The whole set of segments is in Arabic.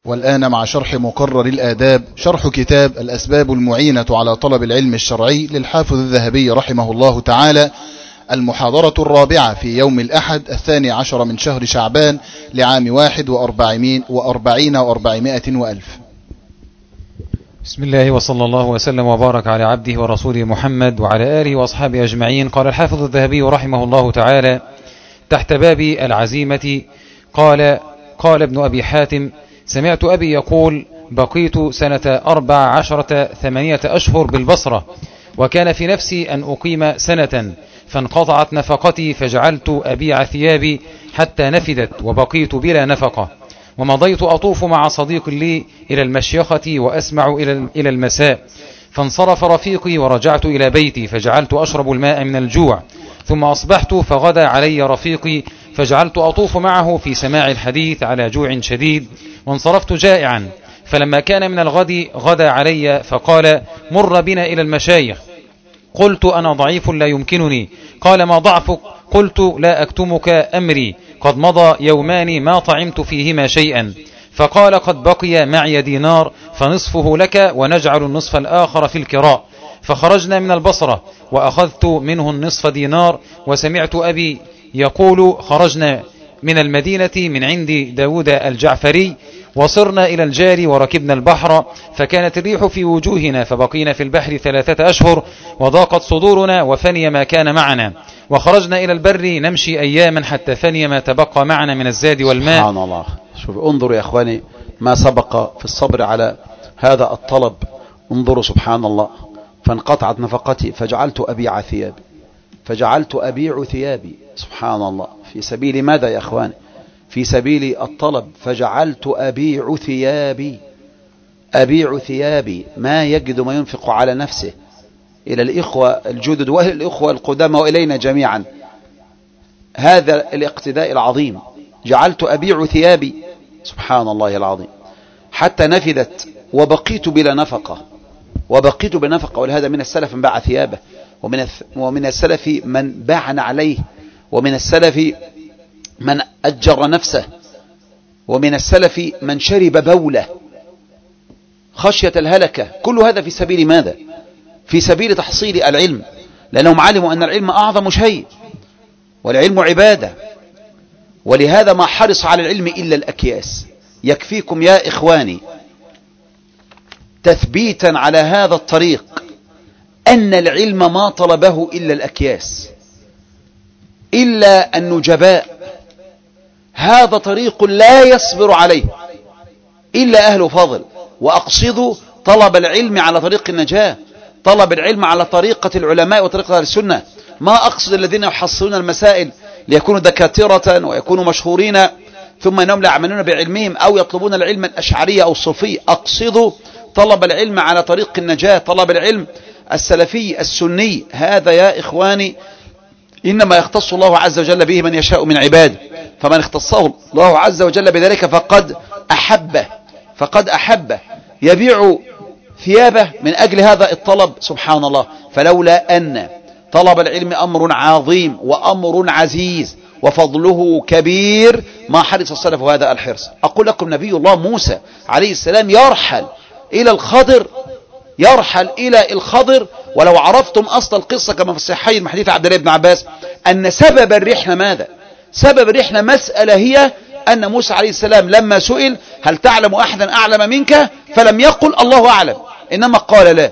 والآن مع شرح مقرر الآداب، شرح كتاب الأسباب المعينة على طلب العلم الشرعي للحافظ الذهبي رحمه الله تعالى، المحاضرة الرابعة في يوم الأحد 12 من شهر شعبان لعام 41 و400 وألف. بسم الله وصلى الله وسلم وبارك على عبده ورسوله محمد وعلى آله وأصحابه أجمعين. قال الحافظ الذهبي رحمه الله تعالى تحت باب العزيمة: قال ابن أبي حاتم: سمعت أبي يقول: بقيت سنة 8 أشهر بالبصرة، وكان في نفسي أن أقيم سنة، فانقطعت نفقتي فجعلت أبيع ثيابي حتى نفدت وبقيت بلا نفقة، ومضيت أطوف مع صديق لي إلى المشيخة وأسمع إلى المساء، فانصرف رفيقي ورجعت إلى بيتي فجعلت أشرب الماء من الجوع، ثم أصبحت فغدا علي رفيقي فجعلت أطوف معه في سماع الحديث على جوع شديد، وانصرفت جائعا، فلما كان من الغد غدا علي فقال: مر بنا إلى المشايخ. قلت: أنا ضعيف لا يمكنني. قال: ما ضعفك؟ قلت: لا أكتمك أمري، قد مضى يومان ما طعمت فيهما شيئا. فقال: قد بقي معي دينار، فنصفه لك ونجعل النصف الآخر في الكراء. فخرجنا من البصرة وأخذت منه النصف دينار. وسمعت أبي يقول: خرجنا من المدينة من عند داود الجعفري، وصرنا إلى الجاري وركبنا البحر، فكانت الريح في وجوهنا، فبقينا في البحر 3 أشهر، وضاقت صدورنا وفني ما كان معنا، وخرجنا إلى البر نمشي أياما حتى فني ما تبقى معنا من الزاد والماء. سبحان الله. شوف، انظروا يا أخواني ما سبق في الصبر على هذا الطلب. انظروا سبحان الله: فانقطعت نفقتي فجعلت أبيع ثيابي. سبحان الله. في سبيل ماذا يا أخواني؟ في سبيل الطلب. فجعلت أبيع ثيابي ما يجد ما ينفق على نفسه. إلى الإخوة الجدد وإلى الإخوة القدامى وإلينا جميعا هذا الاقتداء العظيم. جعلت أبيع ثيابي، سبحان الله العظيم، حتى نفذت وبقيت بلا نفقة. ولهذا من السلف من باع ثيابه، ومن السلف من باع عليه، ومن السلف من أجر نفسه، ومن السلف من شرب بوله خشية الهلكة. كل هذا في سبيل ماذا؟ في سبيل تحصيل العلم، لأنهم علموا أن العلم أعظم شيء، والعلم عبادة، ولهذا ما حرص على العلم إلا الأكياس. يكفيكم يا إخواني تثبيتا على هذا الطريق أن العلم ما طلبه إلا الأكياس، إلا النجباء. هذا طريق لا يصبر عليه إلا أهل فضل. وأقصد طلب العلم على طريق النجاة، طلب العلم على طريقة العلماء وطريقة أهل السنة. ما أقصد الذين يحصلون المسائل ليكونوا دكاترة ويكونوا مشهورين ثم إنهم لا يعملون بعلمهم، أو يطلبون العلم الأشعري أو الصوفي. أقصد طلب العلم على طريق النجاة، طلب العلم السلفي السني. هذا يا إخواني إنما يختص الله عز وجل به من يشاء من عباده، فمن اختصه الله عز وجل بذلك فقد أحبه يبيع ثيابه من أجل هذا الطلب. سبحان الله. فلولا أن طلب العلم أمر عظيم وأمر عزيز وفضله كبير ما حرص السلف هذا الحرص. أقول لكم نبي الله موسى عليه السلام يرحل إلى الخضر، ولو عرفتم أصل القصة كما في الصحيحين من حديث عبد الله بن عباس أن سبب الرحلة ماذا؟ سبب الرحلة مسألة هي أن موسى عليه السلام لما سئل: هل تعلم أحدا أعلم منك؟ فلم يقل الله أعلم، إنما قال لا.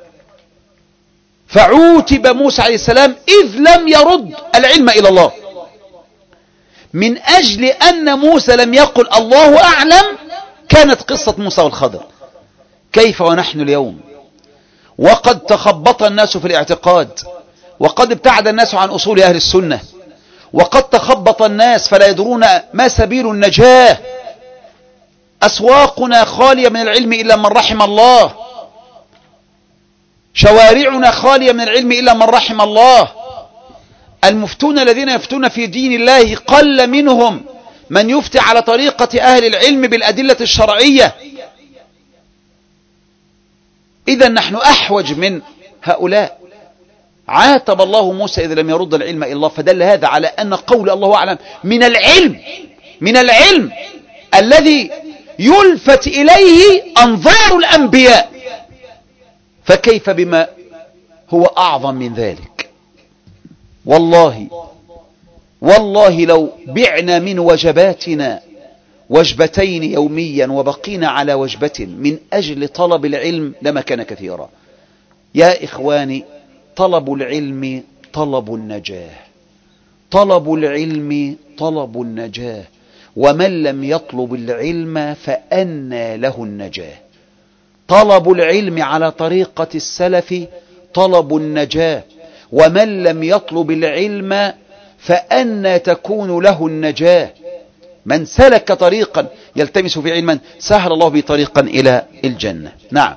فعوتب موسى عليه السلام إذ لم يرد العلم إلى الله. من أجل أن موسى لم يقل الله أعلم كانت قصة موسى والخضر. كيف ونحن اليوم وقد تخبط الناس في الاعتقاد، وقد ابتعد الناس عن أصول أهل السنة، وقد تخبط الناس فلا يدرون ما سبيل النجاة. أسواقنا خالية من العلم إلا من رحم الله، شوارعنا خالية من العلم إلا من رحم الله. المفتون الذين يفتون في دين الله قل منهم من يفتي على طريقة أهل العلم بالأدلة الشرعية. إذا نحن أحوج من هؤلاء. عاتب الله موسى إذا لم يرد العلم إلى الله، فدل هذا على أن قول الله أعلم من العلم الذي يلفت إليه أنظار الأنبياء، فكيف بما هو أعظم من ذلك؟ والله لو بعنا من وجباتنا وجبتين يوميا وبقينا على وجبة من أجل طلب العلم لما كان كثيرا. يا إخواني، طلب العلم طلب النجاة، طلب العلم طلب النجاة، ومن لم يطلب العلم فأنى له النجاة. طلب العلم على طريقة السلف طلب النجاة، ومن لم يطلب العلم فأنى تكون له النجاة. من سلك طريقا يلتمس في علما سهل الله به طريقا إلى الجنة. نعم.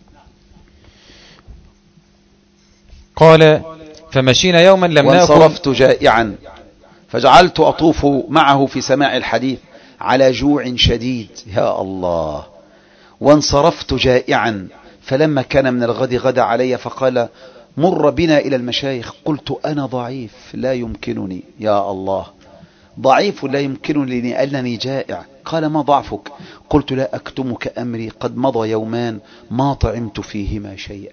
قال فمشينا يوما لم نأكل. وانصرفت جائعا فجعلت أطوف معه في سماع الحديث على جوع شديد. يا الله. وانصرفت جائعا فلما كان من الغد غدا علي فقال مر بنا إلى المشايخ. قلت أنا ضعيف لا يمكنني. يا الله، ضعيف لا يمكنني لأنني جائع. قال ما ضعفك؟ قلت لا أكتمك أمري، قد مضى يومان ما طعمت فيهما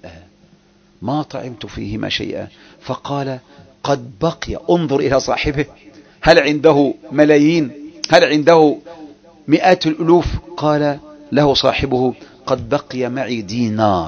شيئا. فقال قد بقي. انظر إلى صاحبه، هل عنده ملايين؟ هل عنده مئات الألوف؟ قال له صاحبه قد بقي معي دينار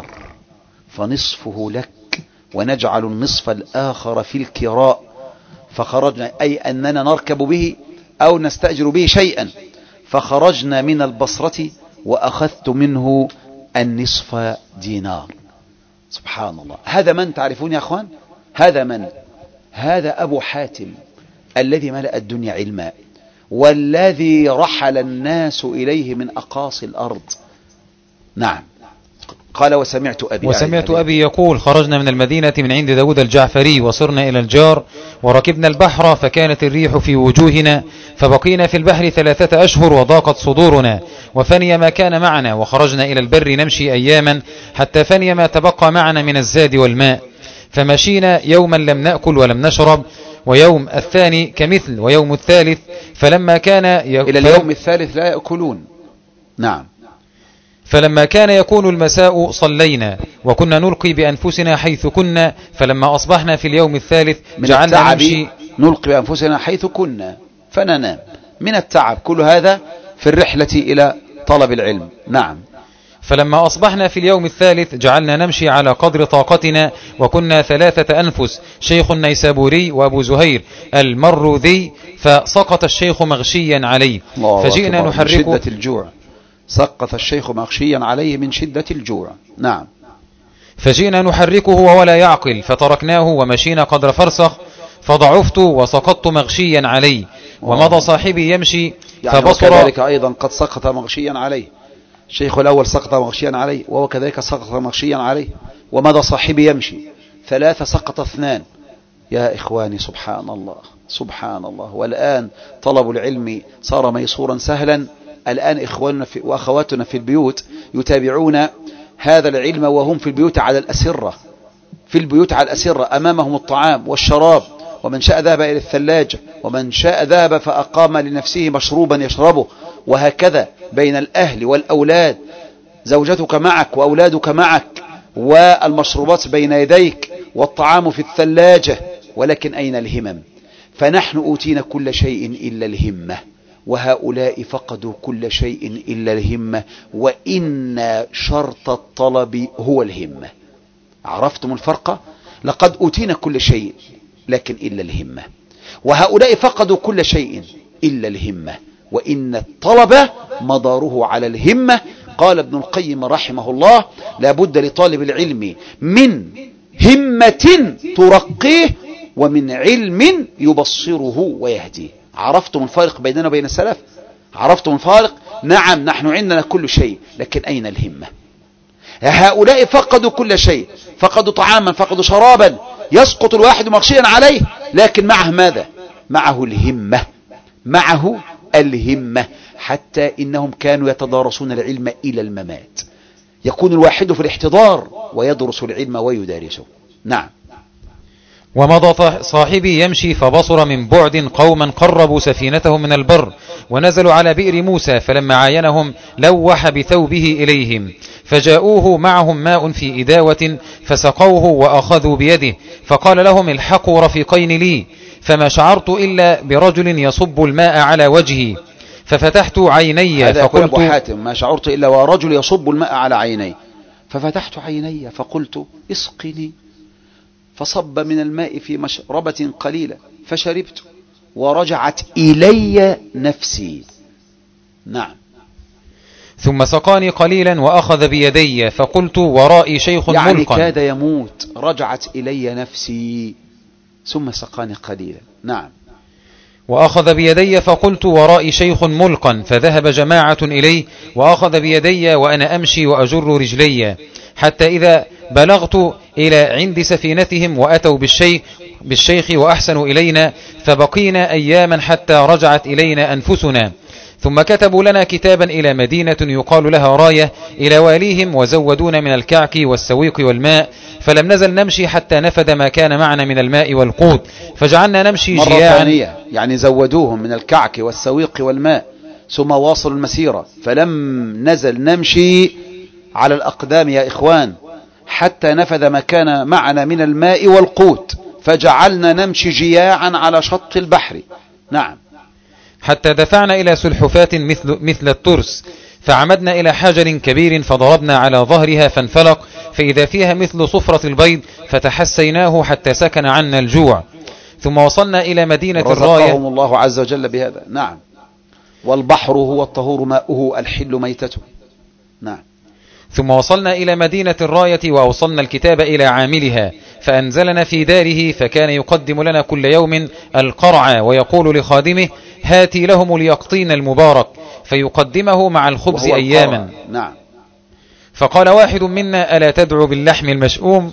فنصفه لك ونجعل النصف الآخر في الكراء. فخرجنا، أي أننا نركب به أو نستأجر به شيئا. فخرجنا من البصرة وأخذت منه النصف دينار. سبحان الله. هذا من تعرفون يا أخوان؟ هذا من؟ هذا أبو حاتم الذي ملأ الدنيا علما، والذي رحل الناس إليه من أقاصي الأرض. نعم. قال وسمعت أبي يقول خرجنا من المدينة من عند داود الجعفري وصرنا إلى الجار وركبنا البحر فكانت الريح في وجوهنا فبقينا في البحر 3 أشهر وضاقت صدورنا وفني ما كان معنا وخرجنا إلى البر نمشي أياما حتى فني ما تبقى معنا من الزاد والماء. فمشينا يوما لم نأكل ولم نشرب ويوم الثاني كمثل ويوم الثالث فلما كان إلى اليوم الثالث لا يأكلون. نعم. فلما كان يكون المساء صلينا وكنا نلقي بأنفسنا حيث كنا فلما أصبحنا في اليوم الثالث جعلنا نمشي. نلقي بأنفسنا حيث كنا فننام من التعب. كل هذا في الرحلة إلى طلب العلم. نعم. فلما أصبحنا في اليوم الثالث جعلنا نمشي على قدر طاقتنا وكنا 3 أنفس، شيخ النيسابوري وأبو زهير المروذي، فسقط الشيخ مغشيا عليه فجئنا نحركه. من شدة الجوع سقط الشيخ مغشيا عليه من شدة الجوع. نعم. فجئنا نحركه ولا يعقل فتركناه ومشينا قدر فرسخ فضعفت وسقطت مغشيا عليه ومضى صاحبي يمشي فبصر. كذلك أيضا قد سقط مغشيا عليه. الشيخ الأول سقط مغشيا عليه وهو كذلك سقط مغشيا عليه ومضى صاحبي يمشي. 3 سقط 2. يا إخواني سبحان الله سبحان الله. والآن طلب العلم صار ميسورا سهلا. الآن إخواننا وأخواتنا في البيوت يتابعون هذا العلم وهم في البيوت على الأسرة، أمامهم الطعام والشراب، ومن شاء ذهب إلى الثلاجة، ومن شاء ذهب فأقام لنفسه مشروبا يشربه، وهكذا بين الأهل والأولاد. زوجتك معك وأولادك معك والمشروبات بين يديك والطعام في الثلاجة. ولكن أين الهمم؟ فنحن أوتينا كل شيء إلا الهمة، وهؤلاء فقدوا كل شيء إلا الهمة، وإن شرط الطلب هو الهمة. عرفتم الفرق؟ لقد أوتينا كل شيء لكن إلا الهمة، وهؤلاء فقدوا كل شيء إلا الهمة، وإن الطلب مداره على الهمة. قال ابن القيم رحمه الله لا بد لطالب العلم من همة ترقيه ومن علم يبصره ويهديه. عرفتم الفارق بيننا وبين السلف؟ عرفتم الفارق؟ نعم، نحن عندنا كل شيء لكن أين الهمة؟ هؤلاء فقدوا كل شيء، فقدوا طعاما، فقدوا شرابا، يسقط الواحد مغشيا عليه، لكن معه ماذا؟ معه الهمة. حتى إنهم كانوا يتدارسون العلم إلى الممات. يكون الواحد في الاحتضار ويدرس العلم ويدارسه. نعم. ومضى صاحبي يمشي فبصر من بعد قوما قربوا سفينتهم من البر ونزلوا على بئر موسى، فلما عاينهم لوح بثوبه إليهم، فجاءوه معهم ماء في إداوة فسقوه وأخذوا بيده، فقال لهم الحقوا رفيقين لي، فما شعرت إلا برجل يصب الماء على وجهي، ففتحت عيني فقلت أبو حاتم ما شعرت إلا ورجل يصب الماء على عيني، ففتحت عيني فقلت اسقني، فصب من الماء في مشربة قليلة فشربت ورجعت إلي نفسي. نعم. ثم سقاني قليلا وأخذ بيدي، فقلت ورائي شيخ يعني ملقا، كاد يموت، رجعت إلي نفسي ثم سقاني قليلا. نعم. وأخذ بيدي، فقلت ورائي شيخ ملقا، فذهب جماعة إليه وأخذ بيدي وأنا أمشي وأجر رجلي، حتى إذا بلغت إلى عند سفينتهم وأتوا بالشيخ وأحسنوا إلينا، فبقينا أياما حتى رجعت إلينا أنفسنا، ثم كتبوا لنا كتابا إلى مدينة يقال لها راية إلى واليهم، وزودونا من الكعك والسويق والماء، فلم نزل نمشي حتى نفد ما كان معنا من الماء والقوت، فجعلنا نمشي مرة جياعا. ثانية، يعني زودوهم من الكعك والسويق والماء ثم واصلوا المسيرة، فلم نزل نمشي على الأقدام يا إخوان حتى نفذ ما كان معنا من الماء والقوت، فجعلنا نمشي جياعا على شط البحر. نعم. حتى دفعنا إلى سلحفاة مثل الترس، فعمدنا إلى حجر كبير فضربنا على ظهرها فانفلق، فإذا فيها مثل صفرة البيض، فتحسيناه حتى سكن عنا الجوع، ثم وصلنا إلى مدينة الراية. رزقهم الله عز وجل بهذا. نعم. والبحر هو الطهور ماؤه الحل ميتته. نعم. ثم وصلنا إلى مدينة الراية وأوصلنا الكتاب إلى عاملها، فأنزلنا في داره، فكان يقدم لنا كل يوم القرع ويقول لخادمه هاتي لهم اليقطين المبارك، فيقدمه مع الخبز أياما. نعم. فقال واحد منا ألا تدعو باللحم المشؤوم؟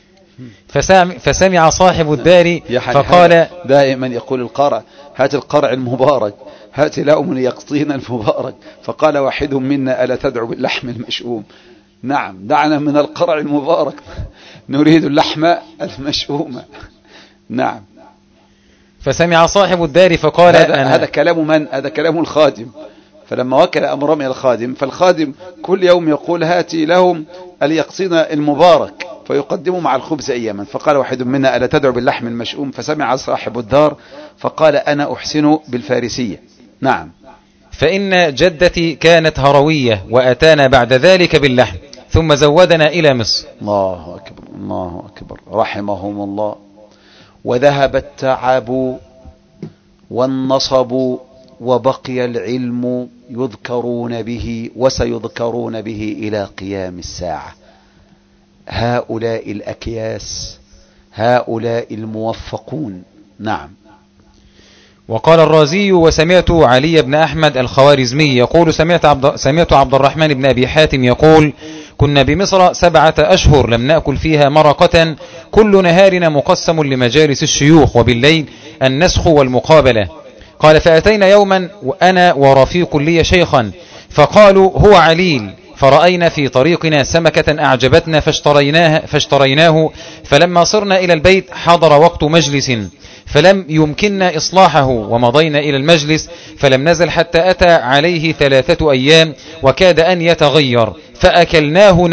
فسمع صاحب الدار فقال دائما يقول القرع هات القرع المبارك، هات لهم اليقطين المبارك، فقال واحد منا ألا تدعو باللحم المشؤوم؟ نعم، دعنا من القرع المبارك، نريد اللحم المشؤوم. نعم. فسمع صاحب الدار فقال هذا كلام من؟ هذا كلام الخادم، فلما وكل أمر من الخادم، فالخادم كل يوم يقول هاتي لهم اليقطين المبارك، فيقدموا مع الخبز أياما، فقال واحد منا ألا تدعو باللحم المشؤوم؟ فسمع صاحب الدار فقال أنا أحسن بالفارسية. نعم. فإن جدتي كانت هروية وأتانا بعد ذلك باللحم، ثم زودنا إلى مصر. الله أكبر، الله أكبر، رحمهم الله. وذهب التعب والنصب وبقي العلم يذكرون به وسيذكرون به إلى قيام الساعة. هؤلاء الأكياس، هؤلاء الموفقون. نعم. وقال الرازي وسمعت علي بن أحمد الخوارزمي يقول سمعت عبد الرحمن بن أبي حاتم يقول كنا بمصر 7 أشهر لم نأكل فيها مرقة، كل نهارنا مقسم لمجالس الشيوخ، وبالليل النسخ والمقابلة. قال فأتينا يوما وأنا ورفيق لي شيخا، فقالوا هو عليل، فرأينا في طريقنا سمكة أعجبتنا فاشتريناه، فلما صرنا إلى البيت حضر وقت مجلس فلم يمكننا إصلاحه، ومضينا إلى المجلس فلم نزل حتى أتى عليه 3 أيام وكاد أن يتغير، فأكلناه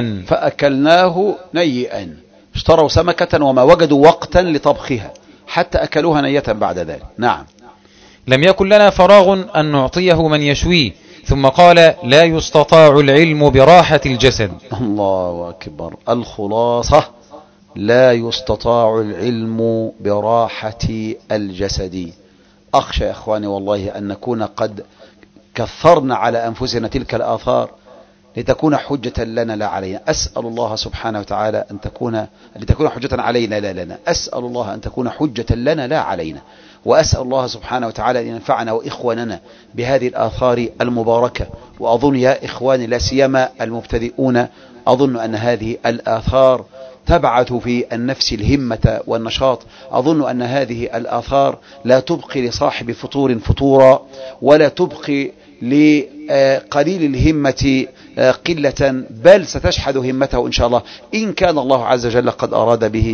نيئا. اشتروا سمكة وما وجدوا وقتا لطبخها حتى أكلوها نية بعد ذلك. نعم. لم يكن لنا فراغ أن نعطيه من يشويه، ثم قال لا يستطاع العلم براحة الجسد. الله أكبر. الخلاصة لا يستطاع العلم براحة الجسد. أخشى يا أخواني والله أن نكون قد كثرنا على أنفسنا تلك الآثار لتكون حجة لنا لا علينا. أسأل الله سبحانه وتعالى أن تكون حجة علينا لا لنا. أسأل الله أن تكون حجة لنا لا علينا، وأسأل الله سبحانه وتعالى أن ينفعنا وإخواننا بهذه الآثار المباركة. وأظن يا إخواني لا سيما المبتدئون، أظن أن هذه الآثار تبعث في النفس الهمة والنشاط. أظن أن هذه الآثار لا تبقي لصاحب فطور فطورا، ولا تبقي لقليل الهمة قلة، بل ستشحذ همته إن شاء الله إن كان الله عز وجل قد أراد به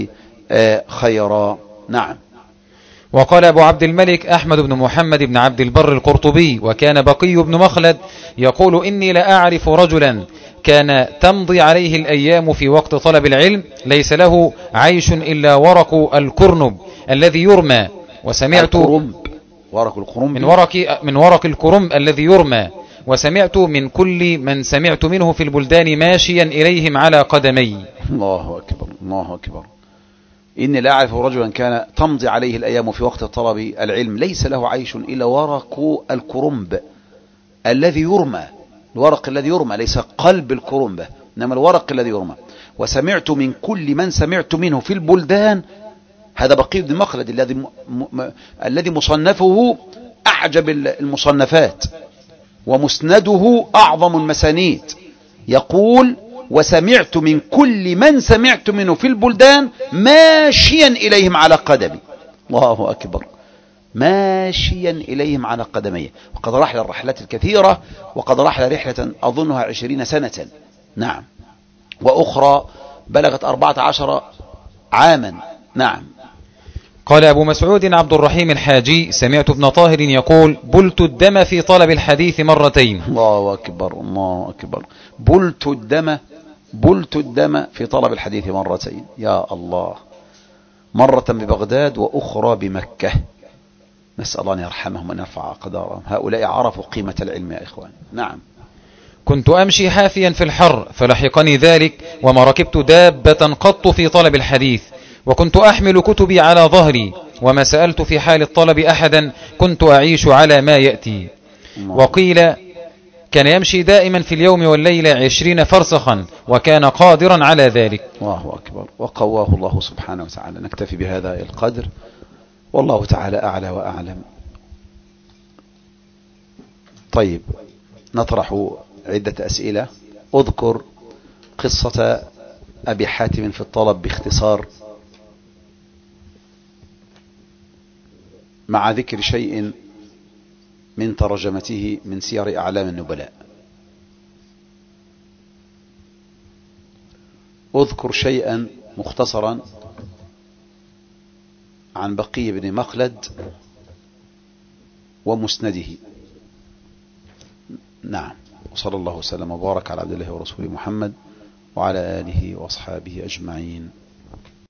خيرا. نعم. وقال أبو عبد الملك أحمد بن محمد بن عبد البر القرطبي وكان بقي بن مخلد يقول إني لأعرف رجلا كان تمضي عليه الأيام في وقت طلب العلم ليس له عيش إلا ورق الكرنب الذي يرمى. وسمعت ورق الكرنب من ورق الكرنب الذي يرمى. وسمعت من كل من سمعت منه في البلدان ماشيا إليهم على قدمي. الله أكبر الله أكبر. إني لا أعرف رجلا كان تمضي عليه الأيام في وقت طلب العلم ليس له عيش إلا ورق الكرنب الذي يرمى. الورق الذي يرمى ليس قلب الكرنبة إنما الورق الذي يرمى. وسمعت من كل من سمعت منه في البلدان. هذا بقي بن مخلد الذي مصنفه أعجب المصنفات ومسنده أعظم المسانيد. يقول وسمعت من كل من سمعت منه في البلدان ماشيا إليهم على قدمي. الله أكبر. ماشيا إليهم على قدميه. وقد رحل الرحلات الكثيرة وقد رحل رحلة أظنها 20 سنة. نعم. وأخرى بلغت 14 عاما. نعم. قال أبو مسعود عبد الرحيم الحاجي سمعت ابن طاهر يقول بلت الدم في طلب الحديث مرتين. الله أكبر الله أكبر. بلت الدم في طلب الحديث مرتين. يا الله. مرة ببغداد وأخرى بمكة. نسأل الله أن يرحمهم وأن يرفع أقدارهم. هؤلاء عرفوا قيمة العلم يا إخوان. نعم. كنت أمشي حافيا في الحر فلحقني ذلك وما ركبت دابة قط في طلب الحديث وكنت أحمل كتبي على ظهري وما سألت في حال الطلب أحدا كنت أعيش على ما يأتي. وقيل كان يمشي دائما في اليوم والليلة 20 فرسخا وكان قادرا على ذلك. الله أكبر. وقواه الله سبحانه وتعالى. نكتفي بهذا القدر والله تعالى أعلى وأعلم. طيب نطرح عدة أسئلة. أذكر قصة أبي حاتم في الطلب باختصار مع ذكر شيء من ترجمته من سير أعلام النبلاء. أذكر شيئا مختصرا عن بقي بن مخلد ومسنده. نعم. وصلى الله وسلم وبارك على عبد الله ورسوله محمد وعلى آله وأصحابه أجمعين.